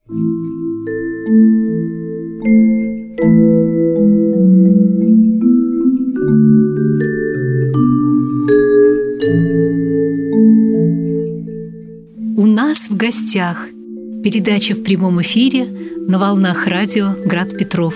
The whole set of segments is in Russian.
У нас в гостях передача в прямом эфире на волнах радио «Град Петров».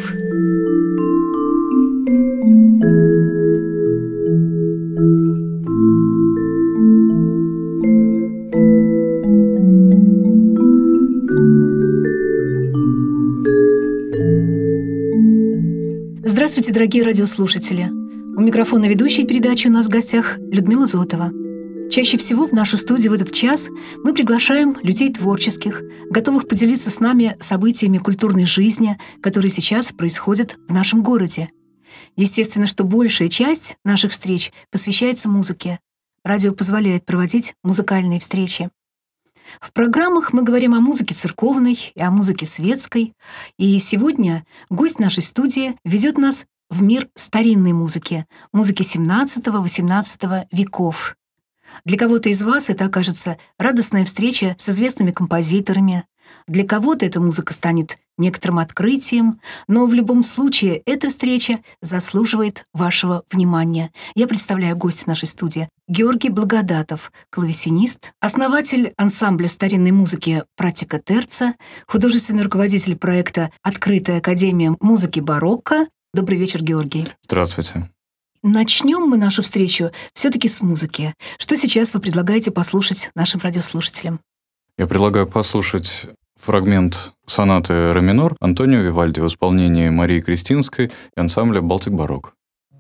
Здравствуйте, дорогие радиослушатели! У микрофона ведущей передачи у нас в гостях Людмила Зотова. Чаще всего в нашу студию в этот час мы приглашаем людей творческих, готовых поделиться с нами событиями культурной жизни, которые сейчас происходят в нашем городе. Естественно, что большая часть наших встреч посвящается музыке. Радио позволяет проводить музыкальные встречи. В программах мы говорим о музыке церковной и о музыке светской. И сегодня гость нашей студии ведет нас в мир старинной музыки, музыки XVII-XVIII веков. Для кого-то из вас это окажется радостная встреча с известными композиторами. Для кого-то эта музыка станет некоторым открытием, но в любом случае эта встреча заслуживает вашего внимания. Я представляю гостя нашей студии. Георгий Благодатов, клавесинист, основатель ансамбля старинной музыки «Практика Терца», художественный руководитель проекта «Открытая академия музыки барокко». Добрый вечер, Георгий. Здравствуйте. Начнем мы нашу встречу все-таки с музыки. Что сейчас вы предлагаете послушать нашим радиослушателям? Я предлагаю послушать фрагмент сонаты «Ре минор» Антонио Вивальди в исполнении Марии Кристинской и ансамбля «Балтик Барокко».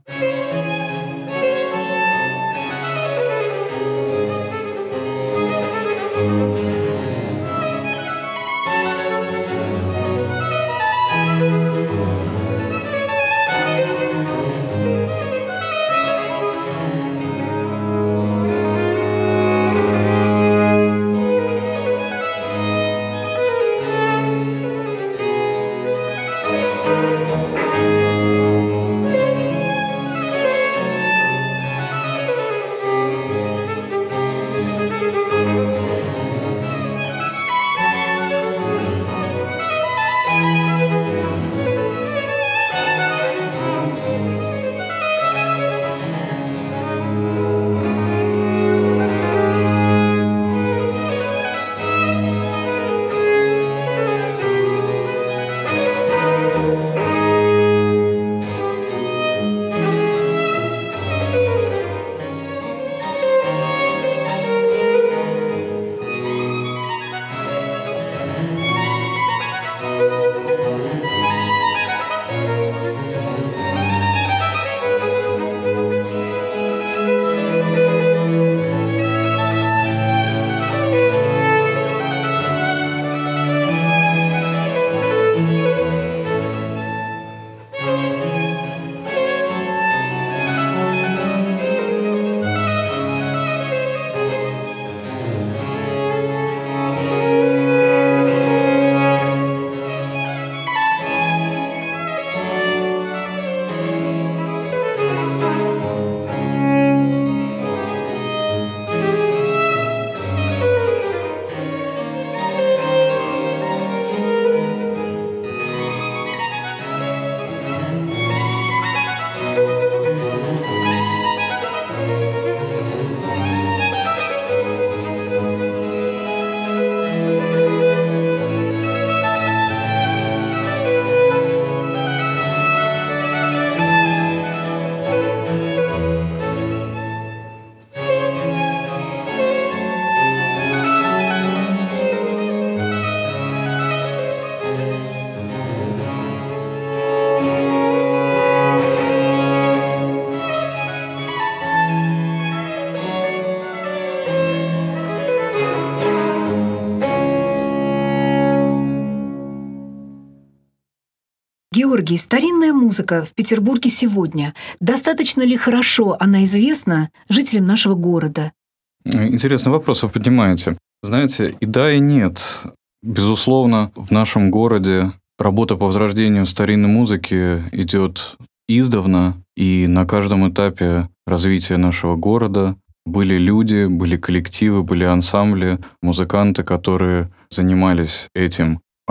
Георгий, старинная музыка в Петербурге сегодня. Достаточно ли хорошо она известна жителям нашего города? Интересный вопрос вы поднимаете. Знаете, и да, и нет. Безусловно, в нашем городе работа по возрождению старинной музыки идет издавна, и на каждом этапе развития нашего города были люди, были коллективы, были ансамбли, музыканты, которые занимались этим.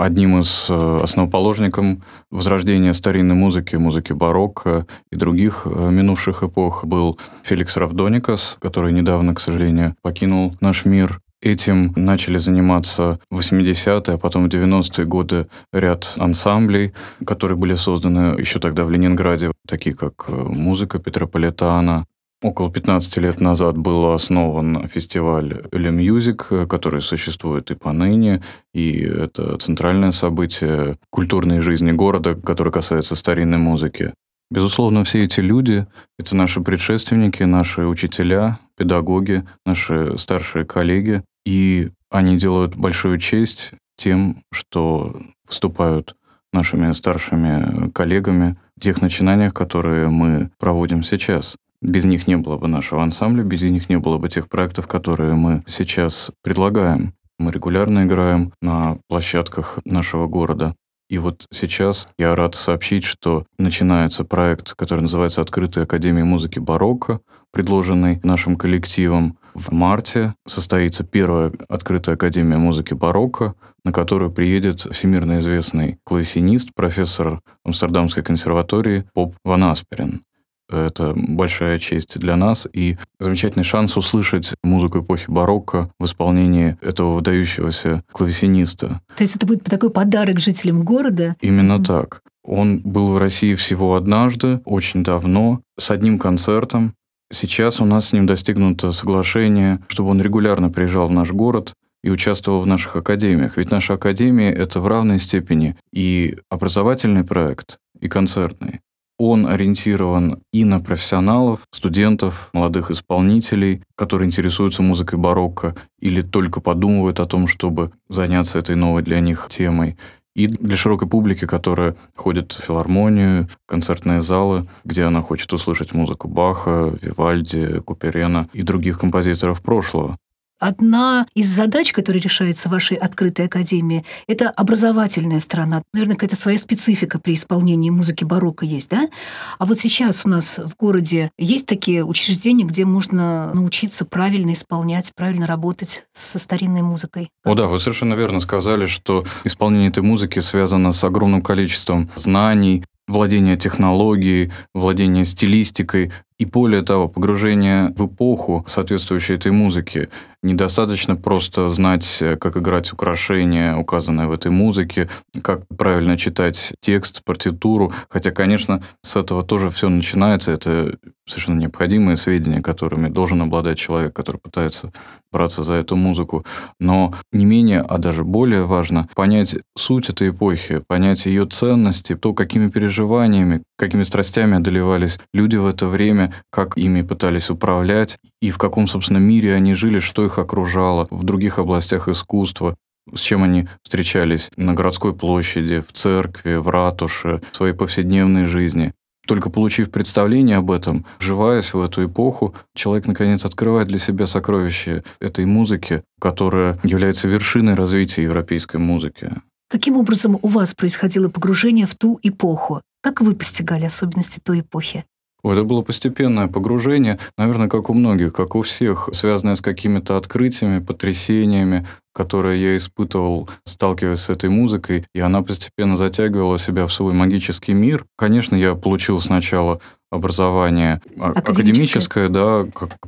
одним из основоположников возрождения старинной музыки, музыки барокко и других минувших эпох был Феликс Равдоникас, который недавно, к сожалению, покинул наш мир. Этим начали заниматься в 80-е, а потом в 90-е годы ряд ансамблей, которые были созданы еще тогда в Ленинграде, такие как «Музыка Петрополитана». Около 15 лет назад был основан фестиваль «Le Music», который существует и поныне, и это центральное событие культурной жизни города, которое касается старинной музыки. Безусловно, все эти люди — это наши предшественники, наши учителя, педагоги, наши старшие коллеги, и они делают большую честь тем, что выступают нашими старшими коллегами в тех начинаниях, которые мы проводим сейчас. Без них не было бы нашего ансамбля, без них не было бы тех проектов, которые мы сейчас предлагаем. Мы регулярно играем на площадках нашего города. И вот сейчас я рад сообщить, что начинается проект, который называется «Открытая академия музыки барокко», предложенный нашим коллективом. В марте состоится первая открытая академия музыки барокко, на которую приедет всемирно известный клавесинист, профессор Амстердамской консерватории Поп ван Асперен. Это большая честь для нас и замечательный шанс услышать музыку эпохи барокко в исполнении этого выдающегося клавесиниста. То есть это будет такой подарок жителям города? Именно так. Он был в России всего однажды, очень давно, с одним концертом. Сейчас у нас с ним достигнуто соглашение, чтобы он регулярно приезжал в наш город и участвовал в наших академиях. Ведь наша академия — это в равной степени и образовательный проект, и концертный. Он ориентирован и на профессионалов, студентов, молодых исполнителей, которые интересуются музыкой барокко или только подумывают о том, чтобы заняться этой новой для них темой, и для широкой публики, которая ходит в филармонию, концертные залы, где она хочет услышать музыку Баха, Вивальди, Куперена и других композиторов прошлого. Одна из задач, которая решается в вашей открытой академии, это образовательная сторона. Наверное, какая-то своя специфика при исполнении музыки барокко есть, да? А вот сейчас у нас в городе есть такие учреждения, где можно научиться правильно исполнять, правильно работать со старинной музыкой? О да, вы совершенно верно сказали, что исполнение этой музыки связано с огромным количеством знаний, владение технологией, владение стилистикой и, более того, погружение в эпоху, соответствующей этой музыке. Недостаточно просто знать, как играть украшения, указанные в этой музыке, как правильно читать текст, партитуру, хотя, конечно, с этого тоже все начинается. Это совершенно необходимые сведения, которыми должен обладать человек, который пытается браться за эту музыку. Но не менее, а даже более важно, понять суть этой эпохи, понять ее ценности, то, какими переживаниями, какими страстями одолевались люди в это время, как ими пытались управлять, и в каком, собственно, мире они жили, что их окружало в других областях искусства, с чем они встречались на городской площади, в церкви, в ратуше, в своей повседневной жизни. Только получив представление об этом, вживаясь в эту эпоху, человек, наконец, открывает для себя сокровища этой музыки, которая является вершиной развития европейской музыки. Каким образом у вас происходило погружение в ту эпоху? Как вы постигали особенности той эпохи? Это было постепенное погружение, наверное, как у многих, как у всех, связанное с какими-то открытиями, потрясениями, которые я испытывал, сталкиваясь с этой музыкой, и она постепенно затягивала себя в свой магический мир. Конечно, я получил сначала образование академическое, да,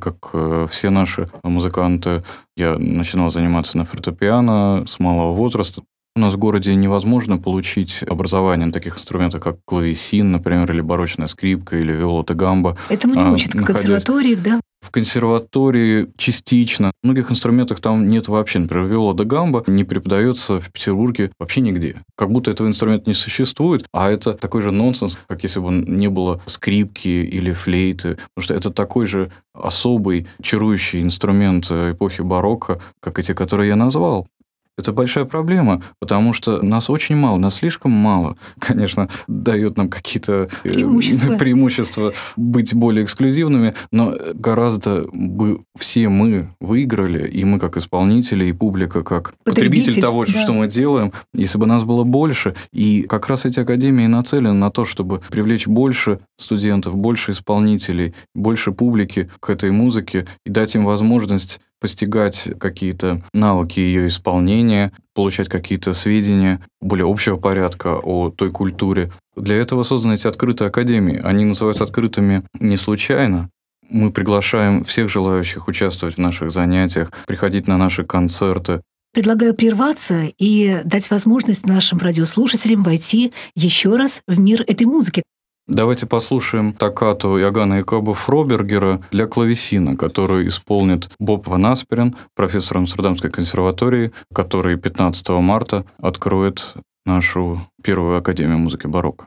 как все наши музыканты. Я начинал заниматься на фортепиано с малого возраста. У нас в городе невозможно получить образование на таких инструментах, как клавесин, например, или барочная скрипка, или виола да гамба. Этому не учат в консерваториях, да? В консерватории частично. В многих инструментах там нет вообще. Например, виола да гамба не преподается в Петербурге вообще нигде. Как будто этого инструмента не существует, а это такой же нонсенс, как если бы не было скрипки или флейты. Потому что это такой же особый, чарующий инструмент эпохи барокко, как эти, которые я назвал. Это большая проблема, потому что нас очень мало, нас слишком мало. Конечно, дает нам какие-то преимущества быть более эксклюзивными, но гораздо бы все мы выиграли, и мы как исполнители, и публика как потребитель того, да, что мы делаем, если бы нас было больше. И как раз эти академии нацелены на то, чтобы привлечь больше студентов, больше исполнителей, больше публики к этой музыке и дать им возможность постигать какие-то навыки ее исполнения, получать какие-то сведения более общего порядка о той культуре. Для этого созданы эти открытые академии. Они называются открытыми не случайно. Мы приглашаем всех желающих участвовать в наших занятиях, приходить на наши концерты. Предлагаю прерваться и дать возможность нашим радиослушателям войти еще раз в мир этой музыки. Давайте послушаем токкату Иоганна Якоба Фробергера для клавесина, которую исполнит Боб ван Асперен, профессор Амстердамской консерватории, который 15 марта откроет нашу первую Академию музыки барокко.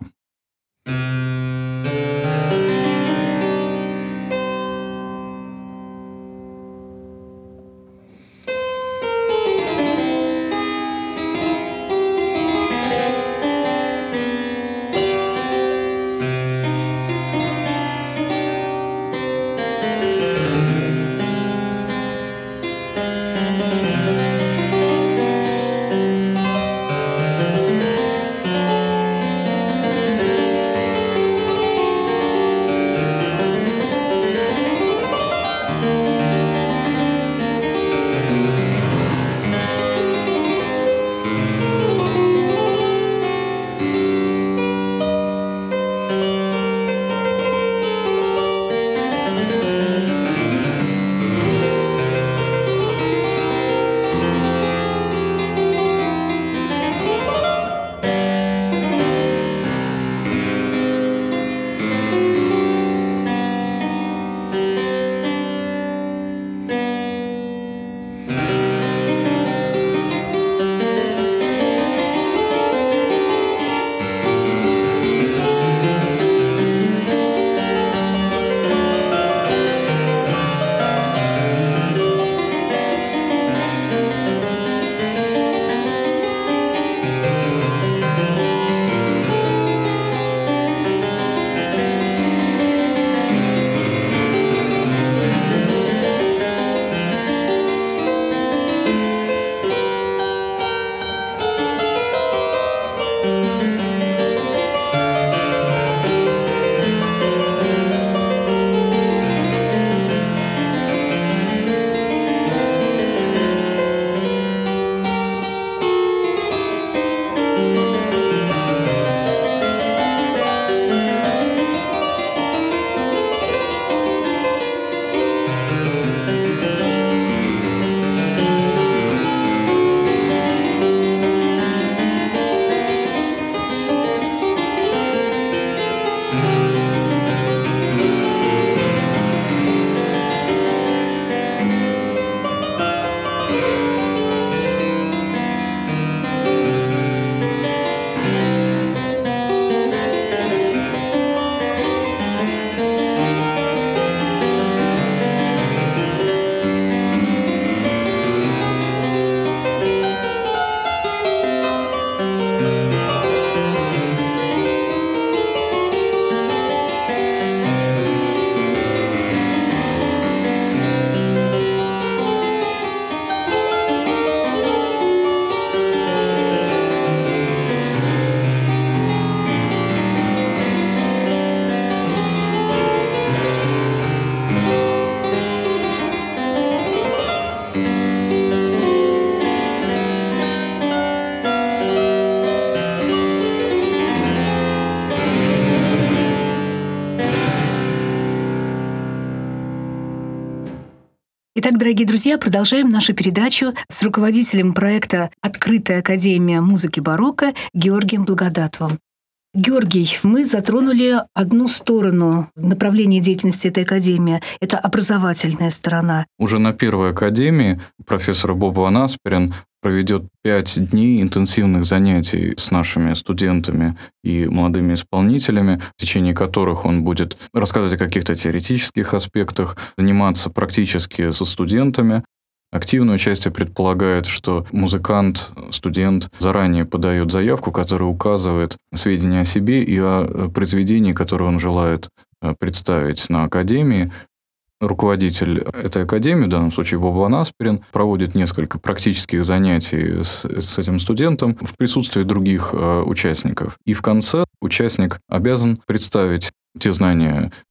Итак, дорогие друзья, продолжаем нашу передачу с руководителем проекта «Открытая академия музыки барокко» Георгием Благодатовым. Георгий, мы затронули одну сторону направления деятельности этой академии. Это образовательная сторона. Уже на первой академии профессор Боб ван Асперен проведет 5 дней интенсивных занятий с нашими студентами и молодыми исполнителями, в течение которых он будет рассказывать о каких-то теоретических аспектах, заниматься практически со студентами. Активное участие предполагает, что музыкант, студент заранее подает заявку, которая указывает сведения о себе и о произведении, которое он желает представить на академии. Руководитель этой академии, в данном случае Боб ван Асперен, проводит несколько практических занятий с этим студентом в присутствии других участников. И в конце участник обязан представить те знания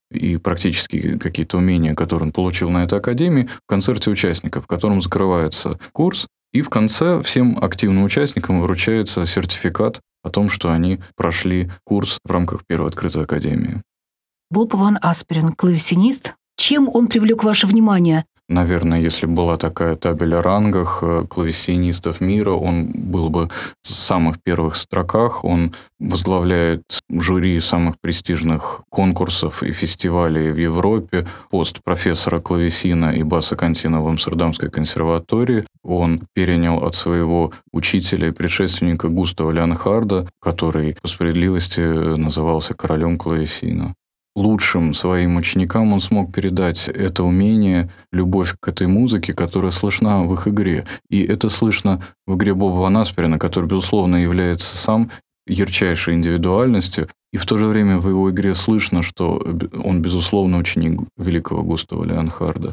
и практически какие-то умения, которые он получил на этой академии, в концерте участников, в котором закрывается курс, и в конце всем активным участникам вручается сертификат о том, что они прошли курс в рамках первой открытой академии. Боб Ван Асперен, клавесинист. Чем он привлек ваше внимание? Наверное, если была такая табель о рангах клавесинистов мира, он был бы в самых первых строках. Он возглавляет жюри самых престижных конкурсов и фестивалей в Европе, пост профессора клавесина и баса контино в Амстердамской консерватории. Он перенял от своего учителя и предшественника Густава Леонхарда, который по справедливости назывался королем клавесина. Лучшим своим ученикам он смог передать это умение, любовь к этой музыке, которая слышна в их игре. И это слышно в игре Боба Ван Асперена, который, безусловно, является сам ярчайшей индивидуальностью. И в то же время в его игре слышно, что он, безусловно, ученик великого Густава Леонхарда.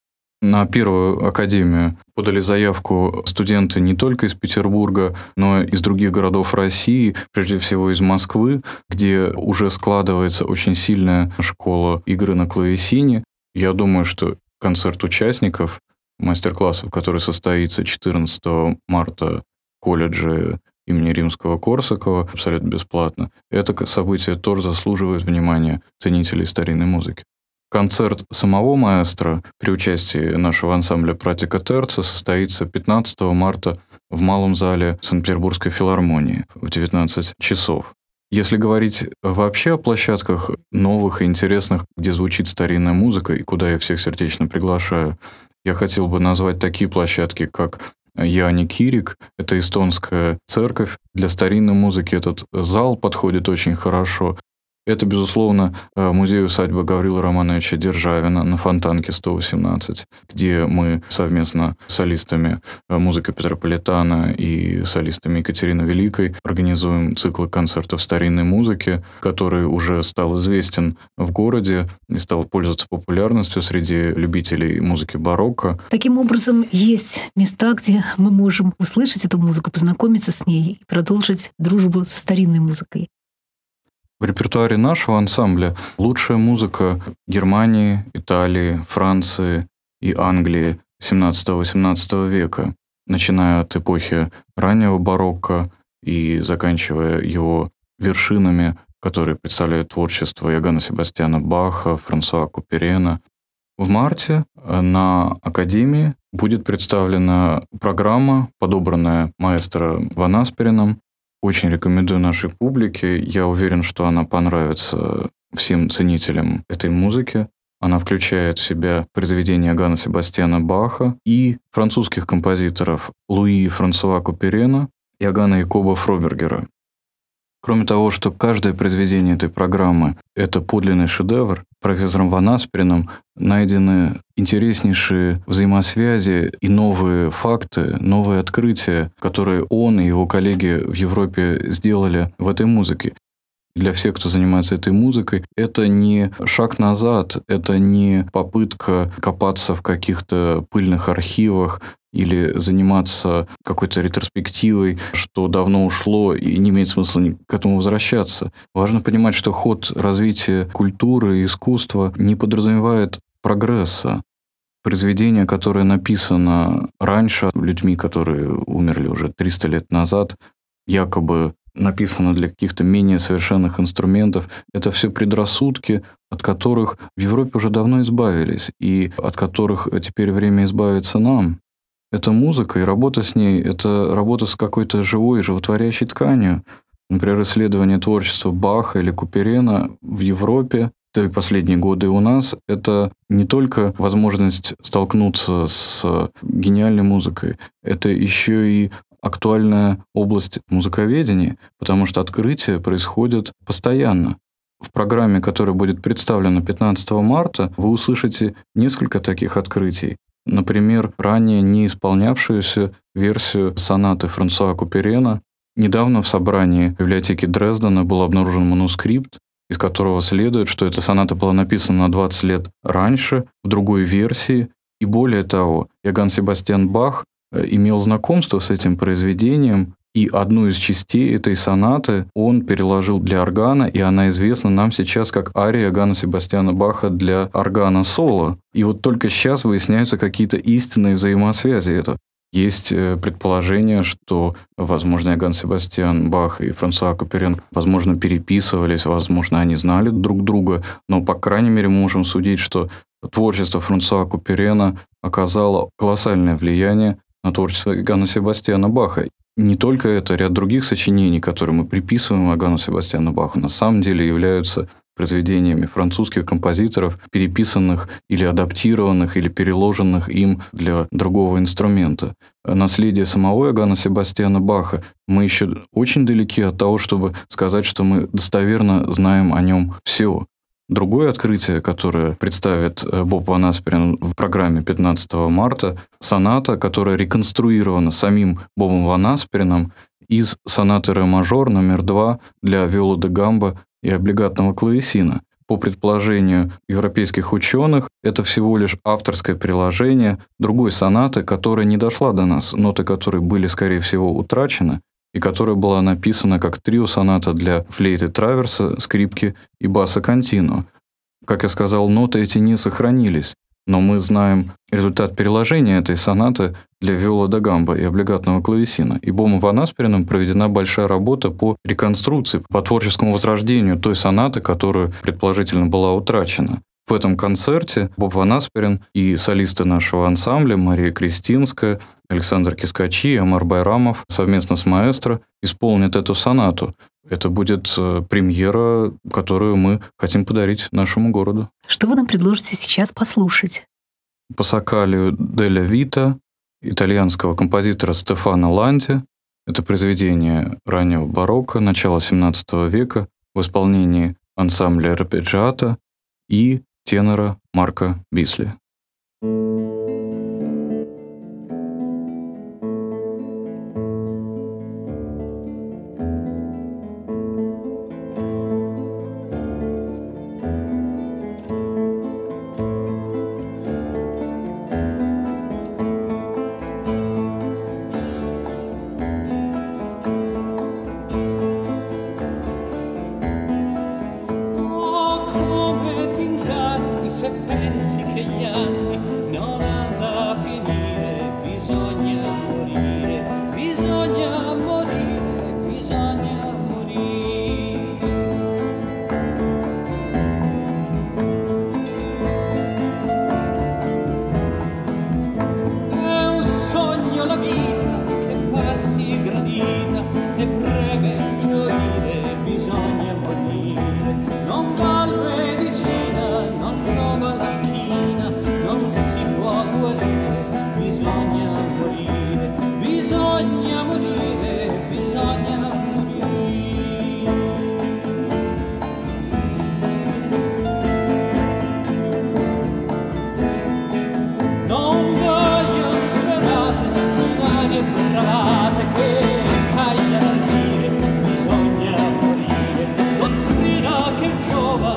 На первую академию подали заявку студенты не только из Петербурга, но и из других городов России, прежде всего из Москвы, где уже складывается очень сильная школа игры на клавесине. Я думаю, что концерт участников мастер-классов, который состоится 14 марта в колледже имени Римского-Корсакова, абсолютно бесплатно, это событие тоже заслуживает внимания ценителей старинной музыки. Концерт самого маэстро при участии нашего ансамбля «Пратика Терца» состоится 15 марта в Малом зале Санкт-Петербургской филармонии в 19 часов. Если говорить вообще о площадках новых и интересных, где звучит старинная музыка и куда я всех сердечно приглашаю, я хотел бы назвать такие площадки, как Яни Кирик, это эстонская церковь. Для старинной музыки этот зал подходит очень хорошо. Это, безусловно, музей-усадьба Гаврила Романовича Державина на Фонтанке 118, где мы совместно с солистами музыки Петрополитана и солистами Екатерины Великой организуем циклы концертов старинной музыки, который уже стал известен в городе и стал пользоваться популярностью среди любителей музыки барокко. Таким образом, есть места, где мы можем услышать эту музыку, познакомиться с ней и продолжить дружбу со старинной музыкой. В репертуаре нашего ансамбля лучшая музыка Германии, Италии, Франции и Англии XVII-XVIII века, начиная от эпохи раннего барокко и заканчивая его вершинами, которые представляют творчество Иоганна Себастьяна Баха, Франсуа Куперена. В марте на Академии будет представлена программа, подобранная маэстро Ван Аспереном. Очень рекомендую нашей публике. Я уверен, что она понравится всем ценителям этой музыки. Она включает в себя произведения Иоганна Себастьяна Баха и французских композиторов Луи Франсуа Куперена и Иоганна Якоба Фробергера. Кроме того, что каждое произведение этой программы – это подлинный шедевр, профессором Ван Аспереном найдены интереснейшие взаимосвязи и новые факты, новые открытия, которые он и его коллеги в Европе сделали в этой музыке. Для всех, кто занимается этой музыкой, это не шаг назад, это не попытка копаться в каких-то пыльных архивах или заниматься какой-то ретроспективой, что давно ушло и не имеет смысла к этому возвращаться. Важно понимать, что ход развития культуры и искусства не подразумевает прогресса. Произведение, которое написано раньше людьми, которые умерли уже 300 лет назад, якобы написано для каких-то менее совершенных инструментов, это все предрассудки, от которых в Европе уже давно избавились, и от которых теперь время избавиться нам. Это музыка, и работа с ней – это работа с какой-то живой, животворящей тканью. Например, исследование творчества Баха или Куперена в Европе, да и последние годы у нас, это не только возможность столкнуться с гениальной музыкой, это еще и актуальная область музыковедения, потому что открытия происходят постоянно. В программе, которая будет представлена 15 марта, вы услышите несколько таких открытий. Например, ранее не исполнявшуюся версию сонаты Франсуа Куперена. Недавно в собрании библиотеки Дрездена был обнаружен манускрипт, из которого следует, что эта соната была написана на 20 лет раньше, в другой версии. И более того, Иоганн Себастьян Бах имел знакомство с этим произведением И одну из частей этой сонаты он переложил для органа, и она известна нам сейчас как ария Иоганна Себастьяна Баха для органа соло. И вот только сейчас выясняются какие-то истинные взаимосвязи этого. Есть предположение, что, возможно, Иоганн Себастьян Бах и Франсуа Куперен, возможно, переписывались, возможно, они знали друг друга, но, по крайней мере, мы можем судить, что творчество Франсуа Куперена оказало колоссальное влияние на творчество Иоганна Себастьяна Баха. Не только это, ряд других сочинений, которые мы приписываем Иоганну Себастьяну Баху, на самом деле являются произведениями французских композиторов, переписанных или адаптированных, или переложенных им для другого инструмента. Наследие самого Иоганна Себастьяна Баха мы еще очень далеки от того, чтобы сказать, что мы достоверно знаем о нем все. Другое открытие, которое представит Боб ван Асперен в программе 15 марта, соната, которая реконструирована самим Бобом ван Аспереном из сонаты ре мажор номер 2 для виолы да гамбо и облигатного клавесина. По предположению европейских ученых, это всего лишь авторское приложение другой сонаты, которая не дошла до нас, ноты которой были, скорее всего, утрачены, и которая была написана как трио-соната для флейты траверса, скрипки и баса континуо. Как я сказал, ноты эти не сохранились, но мы знаем результат переложения этой сонаты для виолы да гамбо и облигатного клавесина. И Бобом ван Аспереном проведена большая работа по реконструкции, по творческому возрождению той сонаты, которая, предположительно, была утрачена. В этом концерте Боб ван Асперен и солисты нашего ансамбля Мария Кристинская, Александр Кискачи и Амар Байрамов совместно с маэстро исполнят эту сонату. Это будет премьера, которую мы хотим подарить нашему городу. Что вы нам предложите сейчас послушать? Пассакалию делля Вита итальянского композитора Стефано Ланти. Это произведение раннего барокко, начала XVII века в исполнении ансамбля Арпеджиато и тенора Марко Бисли. Se pensi che gli anni non hanno a finire, bisogna morire, bisogna morire, bisogna morire. È un sogno la vita che passi gradita e breve gioire, bisogna morire, non val medicina, non trova la china, non si può guarire, bisogna morire, bisogna morire, bisogna morire. Non voglio sperate, umane bravate che caglia a dire, bisogna morire, dottrina che giova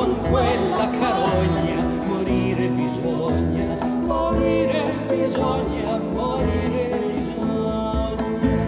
con quella carogna, morire bisogna, morire bisogna, morire bisogna.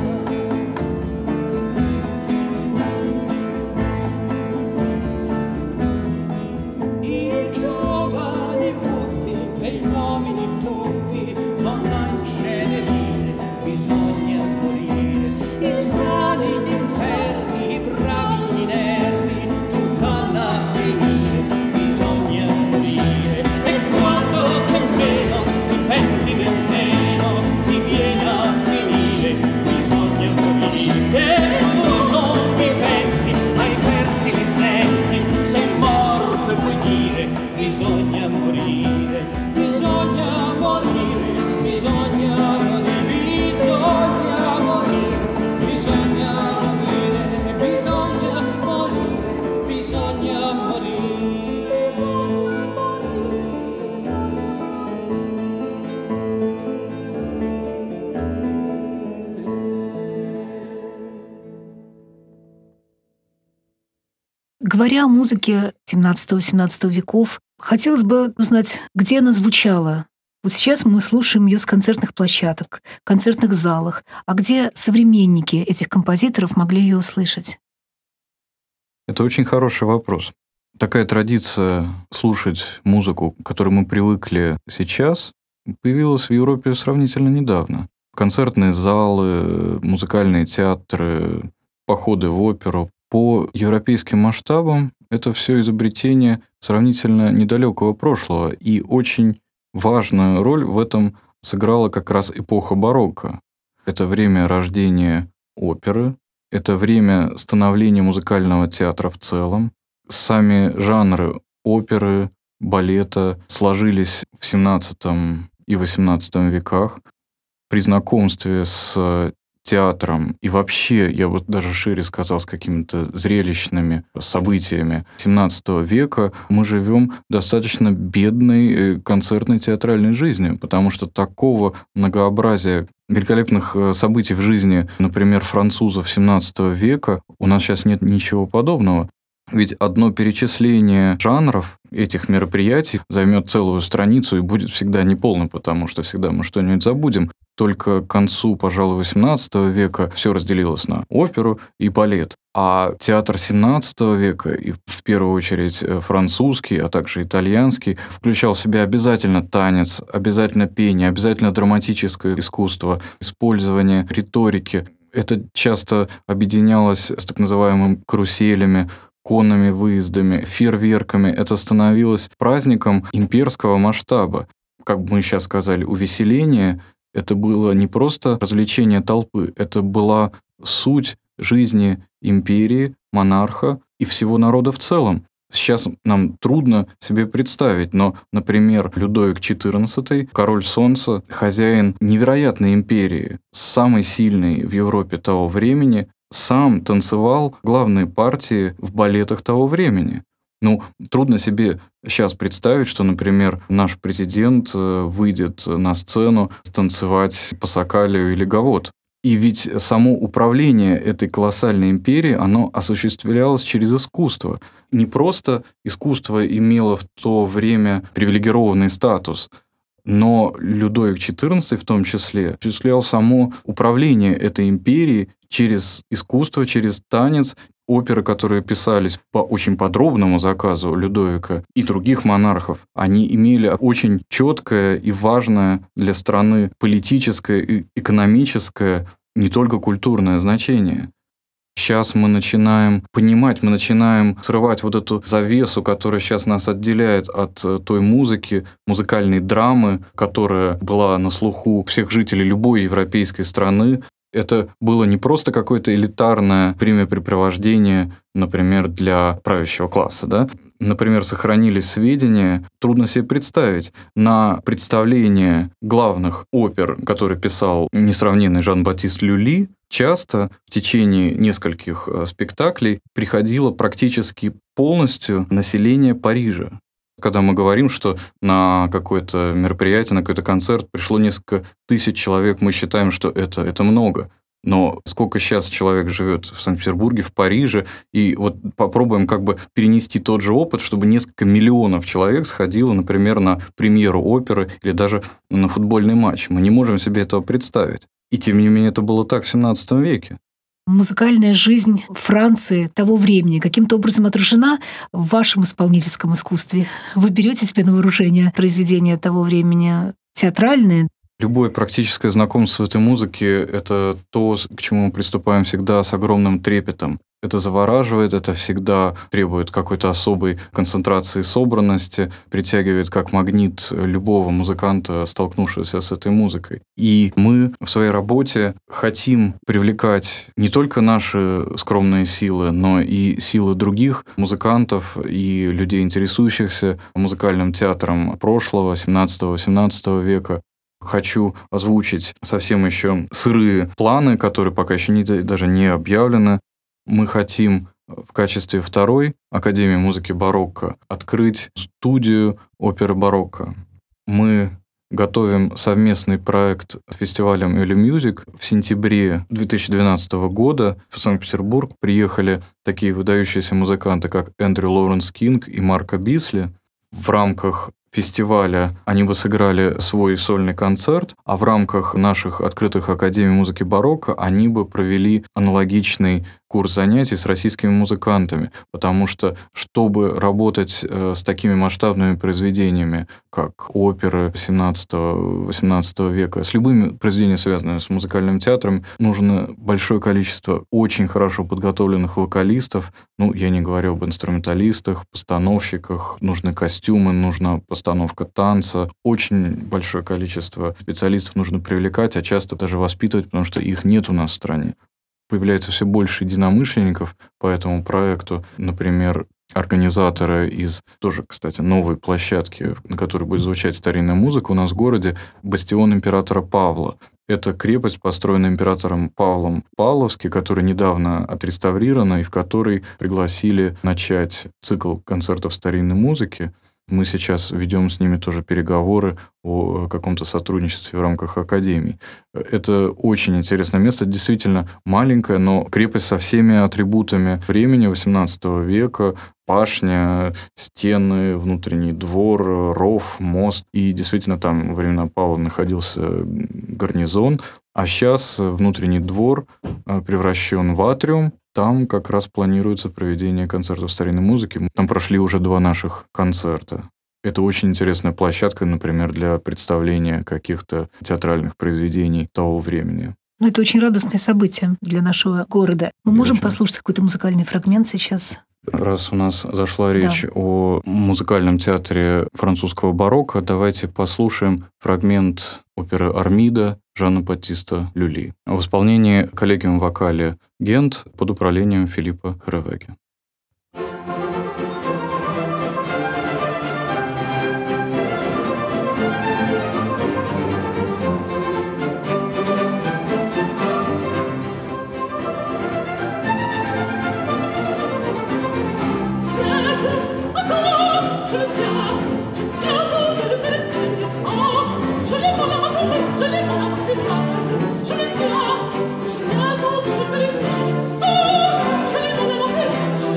I giovani tutti e gli uomini tutti sono a incenerire, bisogna morire. I sani, gli infermi, i bravi, gli inermi, tutta la finire, bisogna morire. E quando che meno ti penti nel seno, ti viene a finire, bisogna morire. Se tu non mi pensi, hai persi i sensi, sei morto e puoi dire, bisogna morire, bisogna morire, bisogna morire, bisogna morire, bisogna morire, bisogna morire, bisogna morire. Говоря о музыке XVII-XVIII веков, хотелось бы узнать, где она звучала. Вот сейчас мы слушаем ее с концертных площадок, концертных залах, а где современники этих композиторов могли ее услышать? Это очень хороший вопрос. Такая традиция слушать музыку, к которой мы привыкли сейчас, появилась в Европе сравнительно недавно. Концертные залы, музыкальные театры, походы в оперу. По европейским масштабам это все изобретение сравнительно недалекого прошлого, и очень важную роль в этом сыграла как раз эпоха барокко. Это время рождения оперы, это время становления музыкального театра в целом. Сами жанры оперы, балета сложились в XVII и XVIII веках. При знакомстве с театром и вообще, я бы даже шире сказал, с какими-то зрелищными событиями XVII века мы живем достаточно бедной концертной театральной жизнью, потому что такого многообразия великолепных событий в жизни, например, французов XVII века, у нас сейчас нет ничего подобного. Ведь одно перечисление жанров этих мероприятий займет целую страницу и будет всегда неполно, потому что всегда мы что-нибудь забудем. Только к концу, пожалуй, XVIII века все разделилось на оперу и балет. А театр XVII века, и в первую очередь французский, а также итальянский, включал в себя обязательно танец, обязательно пение, обязательно драматическое искусство, использование риторики. Это часто объединялось с так называемыми каруселями, конными выездами, фейерверками. Это становилось праздником имперского масштаба. Как бы мы сейчас сказали, увеселение — это было не просто развлечение толпы, это была суть жизни империи, монарха и всего народа в целом. Сейчас нам трудно себе представить, но, например, Людовик XIV, король солнца, хозяин невероятной империи, самой сильной в Европе того времени, сам танцевал главные партии в балетах того времени. Трудно себе сейчас представить, что, например, наш президент выйдет на сцену танцевать Пассакалию или Гавот. И ведь само управление этой колоссальной империей, оно осуществлялось через искусство. Не просто искусство имело в то время привилегированный статус, но Людовик XIV в том числе осуществлял само управление этой империей через искусство, через танец. Оперы, которые писались по очень подробному заказу Людовика и других монархов, они имели очень четкое и важное для страны политическое и экономическое, не только культурное значение. Сейчас мы начинаем понимать, мы начинаем срывать вот эту завесу, которая сейчас нас отделяет от той музыки, музыкальной драмы, которая была на слуху всех жителей любой европейской страны. Это было не просто какое-то элитарное времяпрепровождение, например, для правящего класса, да? Например, сохранились сведения, трудно себе представить, на представление главных опер, которые писал несравненный Жан-Батист Люли, часто в течение нескольких спектаклей приходило практически полностью население Парижа. Когда мы говорим, что на какое-то мероприятие, на какой-то концерт пришло несколько тысяч человек, мы считаем, что это много. Но сколько сейчас человек живет в Санкт-Петербурге, в Париже, и вот попробуем как бы перенести тот же опыт, чтобы несколько миллионов человек сходило, например, на премьеру оперы или даже на футбольный матч. Мы не можем себе этого представить. И тем не менее это было так в 17 веке. Музыкальная жизнь Франции того времени каким-то образом отражена в вашем исполнительском искусстве? Вы берете себе на вооружение произведения того времени театральные? Любое практическое знакомство этой музыки – это то, к чему мы приступаем всегда с огромным трепетом. Это завораживает, это всегда требует какой-то особой концентрации и собранности, притягивает как магнит любого музыканта, столкнувшегося с этой музыкой. И мы в своей работе хотим привлекать не только наши скромные силы, но и силы других музыкантов и людей, интересующихся музыкальным театром прошлого, 17-18 века. Хочу озвучить совсем еще сырые планы, которые пока еще даже не объявлены. Мы хотим в качестве второй Академии музыки барокко открыть студию оперы барокко. Мы готовим совместный проект с фестивалем Early Music. В сентябре 2012 года в Санкт-Петербург приехали такие выдающиеся музыканты, как Эндрю Лоуренс Кинг и Марко Бислey. В рамках фестиваля они бы сыграли свой сольный концерт, а в рамках наших открытых академий музыки барокко они бы провели аналогичный курс занятий с российскими музыкантами, потому что, чтобы работать с такими масштабными произведениями, как оперы 17-18 века, с любыми произведениями, связанными с музыкальным театром, нужно большое количество очень хорошо подготовленных вокалистов, я не говорю об инструменталистах, постановщиках, нужны костюмы, нужна постановка танца, очень большое количество специалистов нужно привлекать, а часто даже воспитывать, потому что их нет у нас в стране. Появляется все больше единомышленников по этому проекту. Например, организаторы из тоже, кстати, новой площадки, на которой будет звучать старинная музыка у нас в городе, бастион императора Павла. Это крепость, построенная императором Павлом Павловский, которая недавно отреставрирована и в которой пригласили начать цикл концертов старинной музыки. Мы сейчас ведем с ними тоже переговоры о каком-то сотрудничестве в рамках академий. Это очень интересное место, действительно маленькое, но крепость со всеми атрибутами времени XVIII века, башня, стены, внутренний двор, ров, мост. И действительно там во времена Павла находился гарнизон, а сейчас внутренний двор превращен в атриум. Там как раз планируется проведение концертов старинной музыки. Там прошли уже 2 наших концерта. Это очень интересная площадка, например, для представления каких-то театральных произведений того времени. Это очень радостное событие для нашего города. Мы можем послушать какой-то музыкальный фрагмент сейчас? Раз у нас зашла речь о музыкальном театре французского барокко, давайте послушаем фрагмент оперы «Армида» Жана Батиста Люли в исполнении коллегиум вокале Гент под управлением Филиппа Кревеге. Je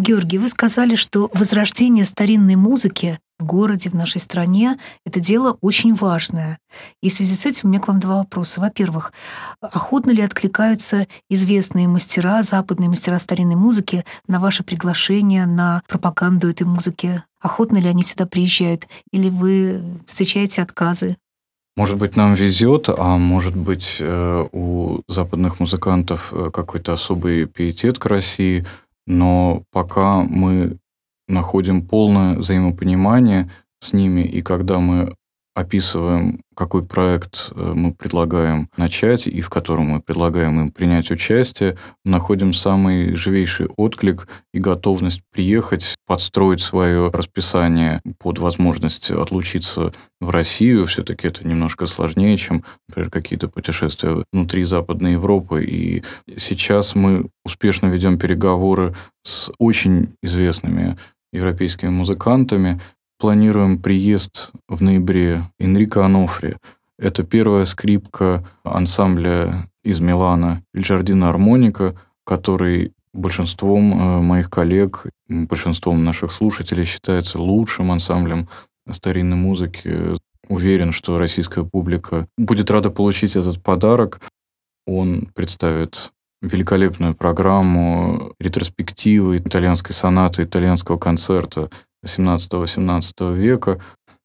Георгий, вы сказали, что возрождение старинной музыки в городе, в нашей стране — это дело очень важное. И в связи с этим у меня к вам два вопроса. Во-первых, охотно ли откликаются известные мастера, западные мастера старинной музыки на ваше приглашение, на пропаганду этой музыки? Охотно ли они сюда приезжают? Или вы встречаете отказы? Может быть, нам везет, а может быть, у западных музыкантов какой-то особый пиетет к России, но пока мы находим полное взаимопонимание с ними, и когда мы описываем, какой проект мы предлагаем начать и в котором мы предлагаем им принять участие, находим самый живейший отклик и готовность приехать, подстроить свое расписание под возможность отлучиться в Россию. Все-таки это немножко сложнее, чем, например, какие-то путешествия внутри Западной Европы. И сейчас мы успешно ведем переговоры с очень известными европейскими музыкантами. Планируем приезд в ноябре Энрико Онофри. Это первая скрипка ансамбля из Милана «Il Giardino Armonica», который большинством моих коллег, большинством наших слушателей считается лучшим ансамблем старинной музыки. Уверен, что российская публика будет рада получить этот подарок. Он представит великолепную программу, ретроспективы итальянской сонаты, итальянского концерта XVII-XVIII века.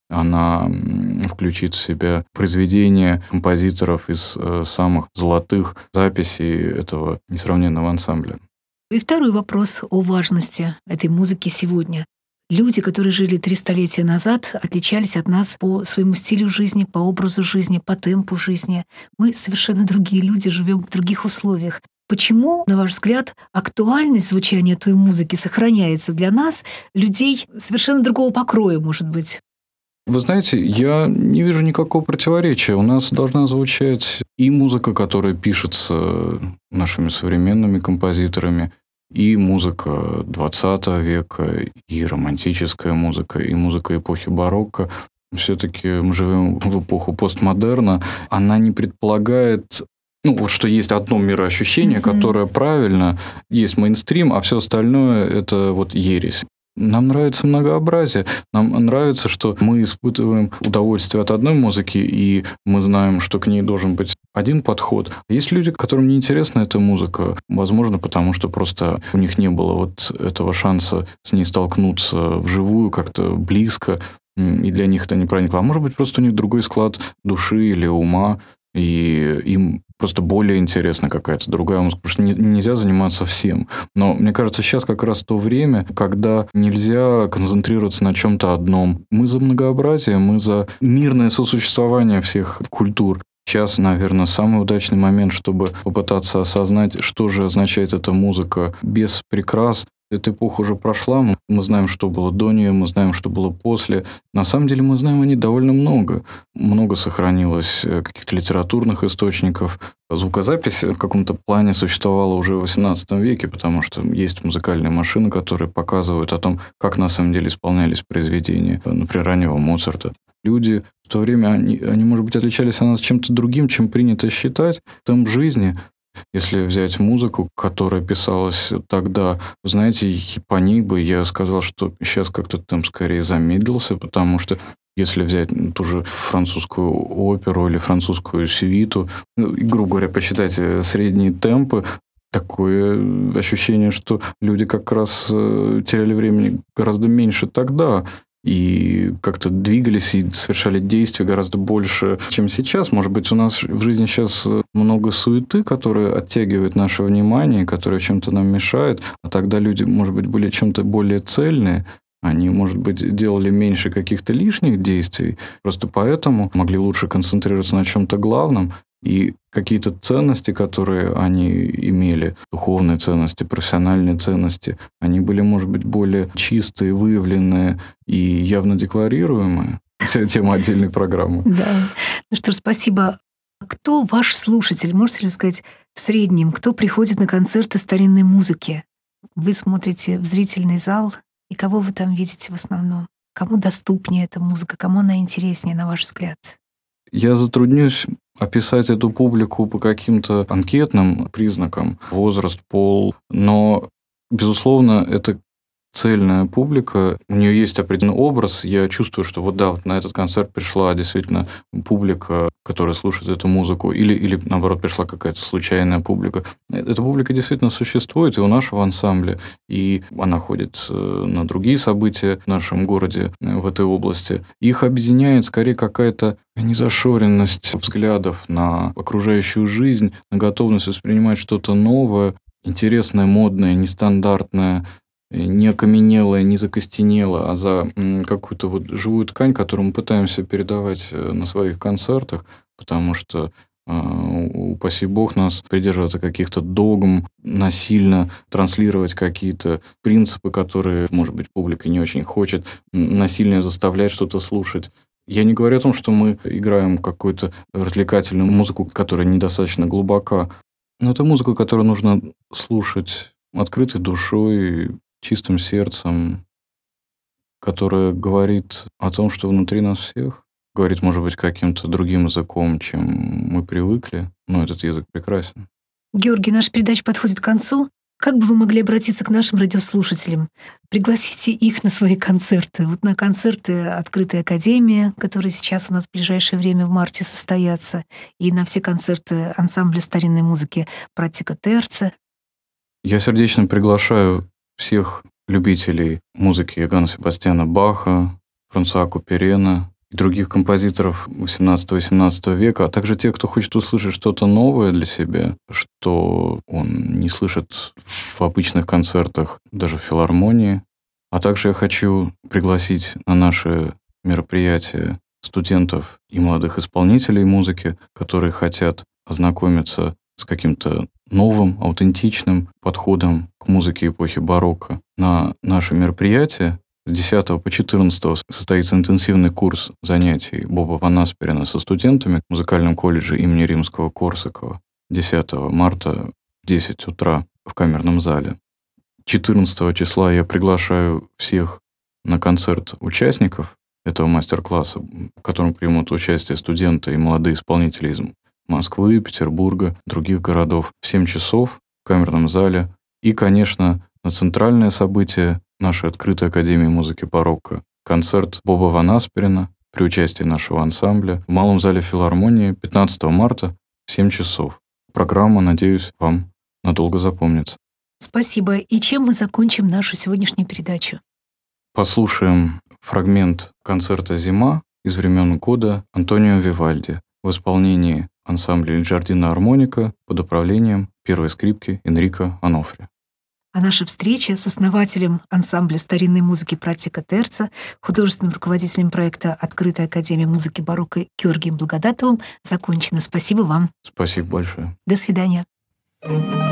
Она включит в себя произведения композиторов из самых золотых записей этого несравненного ансамбля. И второй вопрос о важности этой музыки сегодня. Люди, которые жили 3 столетия назад, отличались от нас по своему стилю жизни, по образу жизни, по темпу жизни. Мы совершенно другие люди, живем в других условиях. Почему, на ваш взгляд, актуальность звучания той музыки сохраняется для нас, людей совершенно другого покроя, может быть? Вы знаете, я не вижу никакого противоречия. У нас должна звучать и музыка, которая пишется нашими современными композиторами, и музыка XX века, и романтическая музыка, и музыка эпохи барокко. Все-таки мы живем в эпоху постмодерна. Она не предполагает, вот что есть одно мироощущение, которое правильно, есть мейнстрим, а все остальное – это ересь. Нам нравится многообразие. Нам нравится, что мы испытываем удовольствие от одной музыки, и мы знаем, что к ней должен быть один подход. Есть люди, которым не интересна эта музыка, возможно, потому что просто у них не было этого шанса с ней столкнуться вживую, как-то близко, и для них это не проникло. А может быть, просто у них другой склад души или ума, и им просто более интересна какая-то другая музыка, потому что нельзя заниматься всем. Но мне кажется, сейчас как раз то время, когда нельзя концентрироваться на чем-то одном. Мы за многообразие, мы за мирное сосуществование всех культур. Сейчас, наверное, самый удачный момент, чтобы попытаться осознать, что же означает эта музыка без прикрас. Эта эпоха уже прошла, мы знаем, что было до нее, мы знаем, что было после. На самом деле мы знаем о ней довольно много. Много сохранилось каких-то литературных источников. Звукозапись в каком-то плане существовала уже в XVIII веке, потому что есть музыкальные машины, которые показывают о том, как на самом деле исполнялись произведения, например, раннего Моцарта. Люди в то время, они, может быть, отличались от нас чем-то другим, чем принято считать. Темп жизни. Если взять музыку, которая писалась тогда, знаете, по ней бы я сказал, что сейчас как-то темп скорее замедлился, потому что если взять ту же французскую оперу или французскую сюиту, грубо говоря, посчитать средние темпы, такое ощущение, что люди как раз теряли времени гораздо меньше тогда. И как-то двигались и совершали действия гораздо больше, чем сейчас. Может быть, у нас в жизни сейчас много суеты, которая оттягивает наше внимание, которая чем-то нам мешает. А тогда люди, может быть, были чем-то более цельные. Они, может быть, делали меньше каких-то лишних действий. Просто поэтому могли лучше концентрироваться на чем-то главном. И какие-то ценности, которые они имели, духовные ценности, профессиональные ценности, они были, может быть, более чистые, выявленные и явно декларируемые. Тема отдельной программы. Да. Ну что ж, спасибо. Кто ваш слушатель? Можете ли сказать в среднем, кто приходит на концерты старинной музыки? Вы смотрите в зрительный зал, и кого вы там видите в основном? Кому доступнее эта музыка? Кому она интереснее, на ваш взгляд? Я затруднюсь описать эту публику по каким-то анкетным признакам, возраст, пол, но, безусловно, это цельная публика, у нее есть определенный образ. Я чувствую, что вот на этот концерт пришла действительно публика, которая слушает эту музыку, или наоборот, пришла какая-то случайная публика. Эта публика действительно существует и у нашего ансамбля, и она ходит на другие события в нашем городе, в этой области. Их объединяет скорее какая-то незашоренность взглядов на окружающую жизнь, на готовность воспринимать что-то новое, интересное, модное, нестандартное, не окаменелое, не закостенело, а за какую-то вот живую ткань, которую мы пытаемся передавать на своих концертах, потому что, упаси бог, нас придерживаться каких-то догм, насильно транслировать какие-то принципы, которые, может быть, публика не очень хочет, насильно заставлять что-то слушать. Я не говорю о том, что мы играем какую-то развлекательную музыку, которая недостаточно глубока, но это музыка, которую нужно слушать открытой душой, чистым сердцем, которая говорит о том, что внутри нас всех, говорит, может быть, каким-то другим языком, чем мы привыкли, но этот язык прекрасен. Георгий, наша передача подходит к концу. Как бы вы могли обратиться к нашим радиослушателям? Пригласите их на свои концерты. Вот на концерты «Открытой академии», которые сейчас у нас в ближайшее время в марте состоятся, и на все концерты ансамбля старинной музыки «Практика Терца». Я сердечно приглашаю всех любителей музыки Иоганна Себастьяна Баха, Франсуа Куперена и других композиторов XVIII-XVIII века, а также тех, кто хочет услышать что-то новое для себя, что он не слышит в обычных концертах, даже в филармонии. А также я хочу пригласить на наши мероприятия студентов и молодых исполнителей музыки, которые хотят ознакомиться с каким-то новым, аутентичным подходом к музыке эпохи барокко. На наши мероприятия с 10 по 14 состоится интенсивный курс занятий Боба ван Асперена со студентами в музыкальном колледже имени Римского-Корсакова 10 марта в 10 утра в камерном зале. 14 числа я приглашаю всех на концерт участников этого мастер-класса, в котором примут участие студенты и молодые исполнители из Москвы, Петербурга, других городов в 7 часов в камерном зале. И, конечно, на центральное событие нашей открытой академии музыки барокко концерт Боба ван Асперена при участии нашего ансамбля в Малом зале филармонии 15 марта в 7 часов. Программа, надеюсь, вам надолго запомнится. Спасибо. И чем мы закончим нашу сегодняшнюю передачу? Послушаем фрагмент концерта «Зима» из времен года Антонио Вивальди в исполнении ансамбля «Джардино Армоника» под управлением первой скрипки Энрико Анофри. А наша встреча с основателем ансамбля старинной музыки «Практика Терца», художественным руководителем проекта «Открытая академия музыки барокко» Георгием Благодатовым закончена. Спасибо вам. Спасибо большое. До свидания.